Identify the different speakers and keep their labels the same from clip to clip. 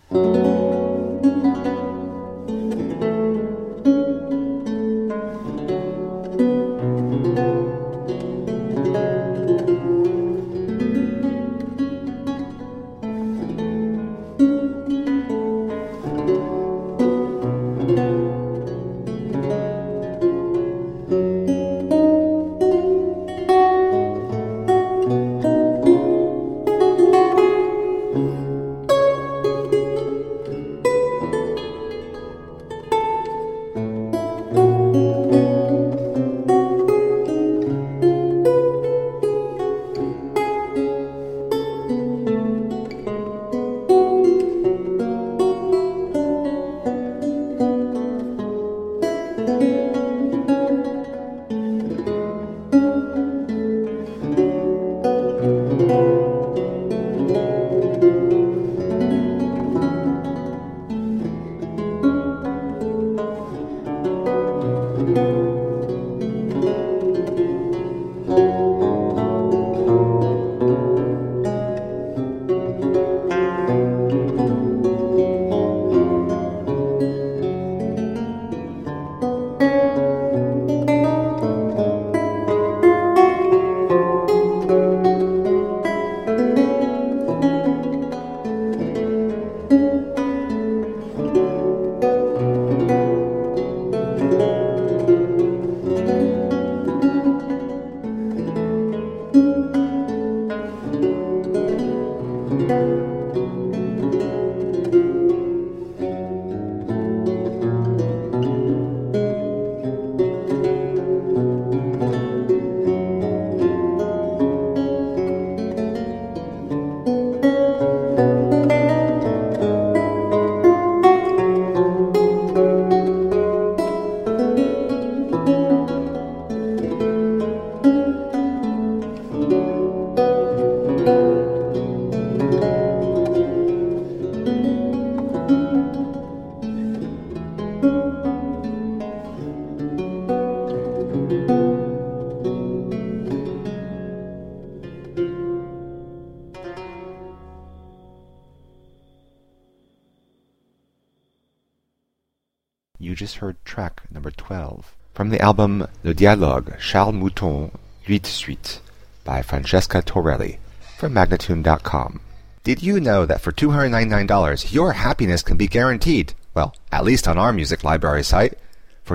Speaker 1: You just heard track number 12 from the album Le Dialogue, Charles Mouton, 8 Suite by Francesca Torelli from Magnatune.com. Did you know that for $299 your happiness can be guaranteed? Well, at least on our music library site. For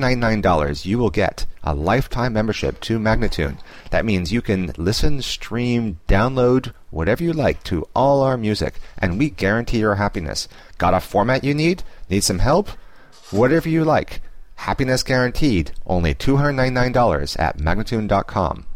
Speaker 1: $299 you will get a lifetime membership to Magnatune. That means you can listen, stream, download, whatever you like to all our music, and we guarantee your happiness. Got a format you need? Need some help? Whatever you like. Happiness guaranteed. Only $299 at Magnatune.com.